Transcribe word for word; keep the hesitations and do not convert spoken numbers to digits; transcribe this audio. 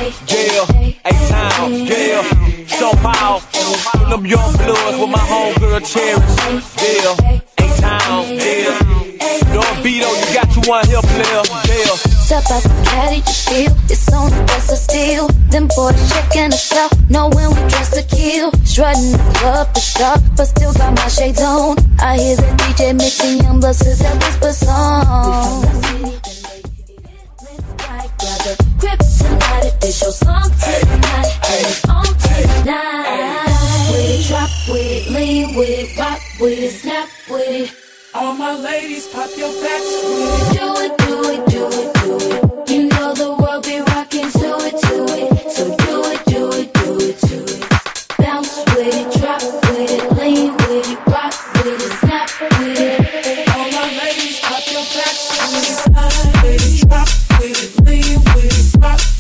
yeah, A-Town, yeah, Sao Paulo, from them young bloods with my homegirl Cherish, yeah, A-Town, yeah, don't be though, you got you one here player, yeah. Step out the caddy, you feel it's on the best of steel. Them boys checking us out, knowing we dress to kill. Strutting the club, it's dark, but still got my shades on. I hear the D J mixing young bloods to that whisper song. We from the city, right, brother. Kryptonite, if this your song tonight, and it's on tonight. Bounce with it, drop with it, lean with it, rock with it, snap with it. All my ladies, pop your backs with it. Do it, do it, do it, do it. You know the world be rocking to it, to it. So do it, do it, do it, do it. Bounce with it, drop with it, lean with it, rock with it, snap with it. All my ladies, pop your backs with it. Slide with it, drop with it, lean with it, rock